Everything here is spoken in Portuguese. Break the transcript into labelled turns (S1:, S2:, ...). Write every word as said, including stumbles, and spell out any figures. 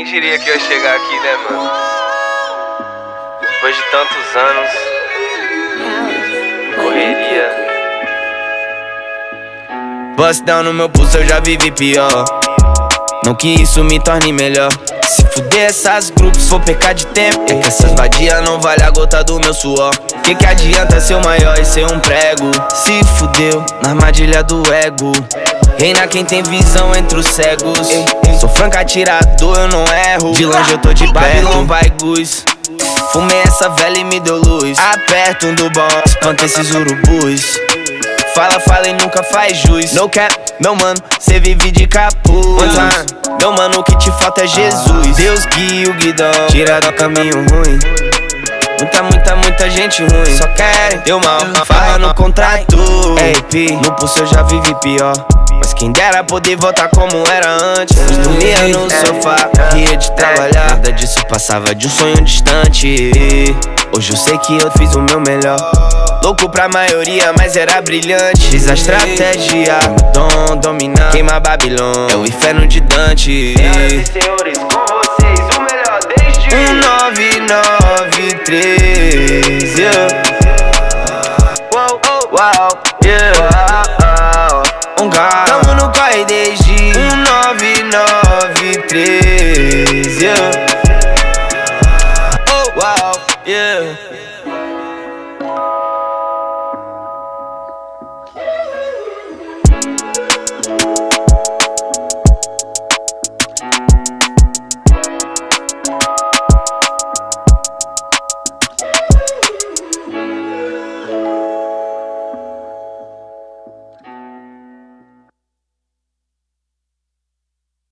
S1: diria que eu ia chegar aqui, né, mano? Depois de tantos anos, correria.
S2: Bust down no meu pulso, eu já vivi pior. Não que isso me torne melhor. Se fuder essas grupos, for pecar de tempo. É que essas vadias não vale a gota do meu suor. Que que adianta ser o maior e ser um prego? Se fudeu na armadilha do ego. Reina quem tem visão entre os cegos. Sou franca atirador, eu não erro. De longe eu tô de Babylon, vai Gus. Fumei essa velha e me deu luz. Aperto um do bom, espanta esses urubus. Fala, fala e nunca faz jus. No cap, meu mano, cê vive de capuz. One time, meu mano, o que te falta é Jesus. Deus guia o guidão, tira do caminho ruim. Muita, muita, muita gente ruim só querem teu mal, fala no contrato. Ei, Pi, no pulso eu já vivi pior. Mas quem dera poder voltar como era antes. Dormia no sofá, ria de trabalhar. Nada disso passava de um sonho distante. Hoje eu sei que eu fiz o meu melhor. Louco pra maioria, mas era brilhante. Fiz a estratégia, dom, dominar, queima Babilônia, é o inferno de Dante.
S1: Senhoras e senhores, com vocês, o melhor desde
S2: um nove nove três.